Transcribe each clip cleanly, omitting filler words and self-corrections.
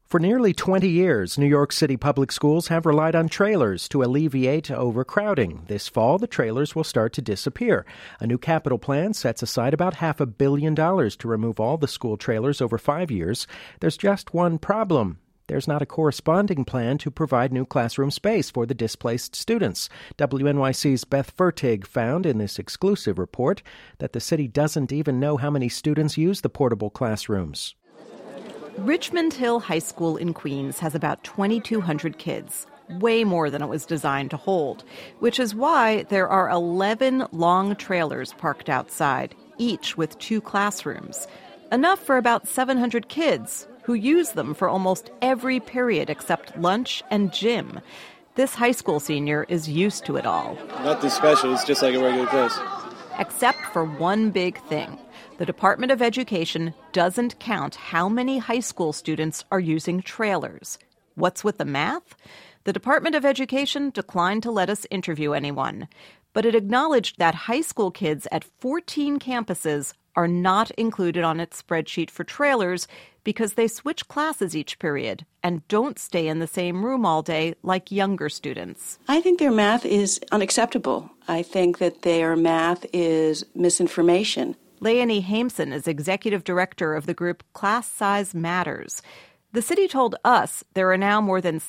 For nearly 20 years, New York City public schools have relied on trailers to alleviate overcrowding. This fall, the trailers will start to disappear. A new capital plan sets aside about $500 million to remove all the school trailers over 5 years. There's just one problem. There's not a corresponding plan to provide new classroom space for the displaced students. WNYC's Beth Fertig found in this exclusive report that the city doesn't even know how many students use the portable classrooms. Richmond Hill High School in Queens has about 2,200 kids, way more than it was designed to hold, which is why there are 11 long trailers parked outside, each with 2 classrooms. Enough for about 700 kids, who use them for almost every period except lunch and gym. This high school senior is used to it all. Nothing special, it's just like a regular place. Except for one big thing. The Department of Education doesn't count how many high school students are using trailers. What's with the math? The Department of Education declined to let us interview anyone, but it acknowledged that high school kids at 14 campuses are not included on its spreadsheet for trailers because they switch classes each period and don't stay in the same room all day like younger students. I think their math is unacceptable. I think that their math is misinformation. Leonie Hameson is executive director of the group Class Size Matters. The city told us there are now more than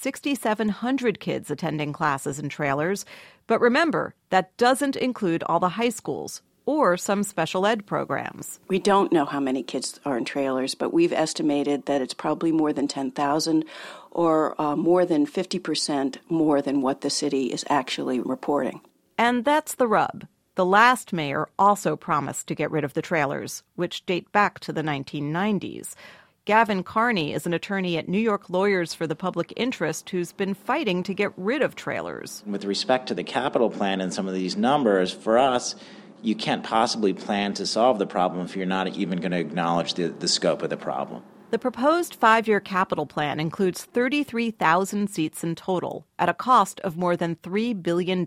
6,700 kids attending classes in trailers. But remember, that doesn't include all the high schools or some special ed programs. We don't know how many kids are in trailers, but we've estimated that it's probably more than 10,000 or more than 50% more than what the city is actually reporting. And that's the rub. The last mayor also promised to get rid of the trailers, which date back to the 1990s. Gavin Carney is an attorney at New York Lawyers for the Public Interest who's been fighting to get rid of trailers. With respect to the capital plan and some of these numbers, for us, you can't possibly plan to solve the problem if you're not even going to acknowledge the scope of the problem. The proposed 5-year capital plan includes 33,000 seats in total at a cost of more than $3 billion.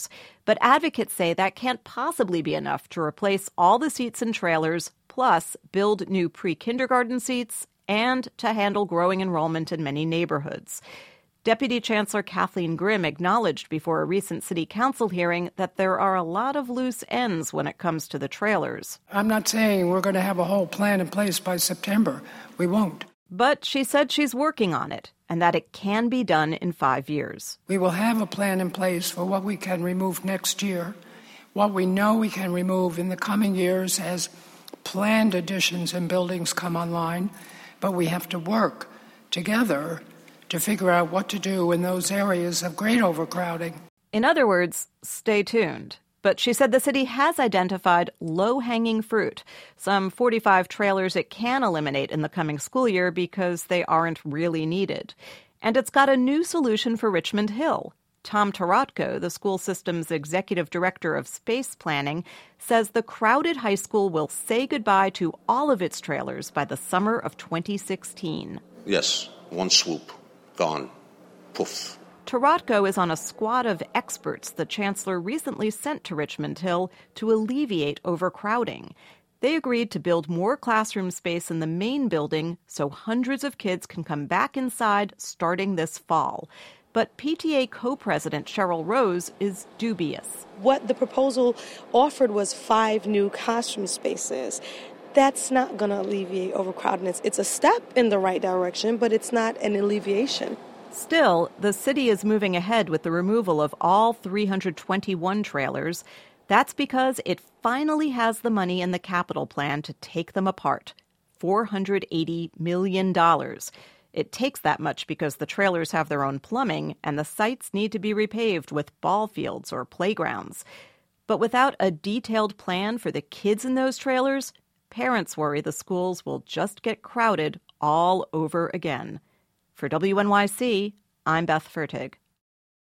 But advocates say that can't possibly be enough to replace all the seats in trailers, plus build new pre-kindergarten seats, and to handle growing enrollment in many neighborhoods. Deputy Chancellor Kathleen Grimm acknowledged before a recent city council hearing that there are a lot of loose ends when it comes to the trailers. I'm not saying we're going to have a whole plan in place by September. We won't. But she said she's working on it and that it can be done in 5 years. We will have a plan in place for what we can remove next year, what we know we can remove in the coming years as planned additions and buildings come online. But we have to work together to figure out what to do in those areas of great overcrowding. In other words, stay tuned. But she said the city has identified low-hanging fruit, some 45 trailers it can eliminate in the coming school year because they aren't really needed. And it's got a new solution for Richmond Hill. Tom Tarotko, the school system's executive director of space planning, says the crowded high school will say goodbye to all of its trailers by the summer of 2016. Yes, one swoop. Gone. Poof. Tarotko is on a squad of experts the chancellor recently sent to Richmond Hill to alleviate overcrowding. They agreed to build more classroom space in the main building so hundreds of kids can come back inside starting this fall. But PTA co-president Cheryl Rose is dubious. What the proposal offered was 5 new classroom spaces. That's not going to alleviate overcrowdedness. It's a step in the right direction, but it's not an alleviation. Still, the city is moving ahead with the removal of all 321 trailers. That's because it finally has the money in the capital plan to take them apart. $480 million. It takes that much because the trailers have their own plumbing and the sites need to be repaved with ball fields or playgrounds. But without a detailed plan for the kids in those trailers, parents worry the schools will just get crowded all over again. For WNYC, I'm Beth Fertig.